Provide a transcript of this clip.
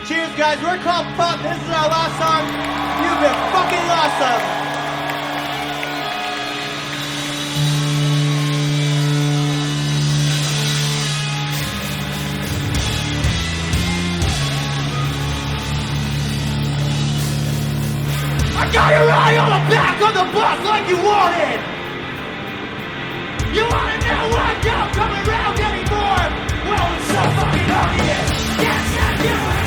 Cheers, guys. We're called Fuck. This is our last song. You've been fucking awesome. I got you right on the back of the bus like you wanted. You wanna know why I don't come around anymore? Well, it's so fucking obvious. Can't stand you.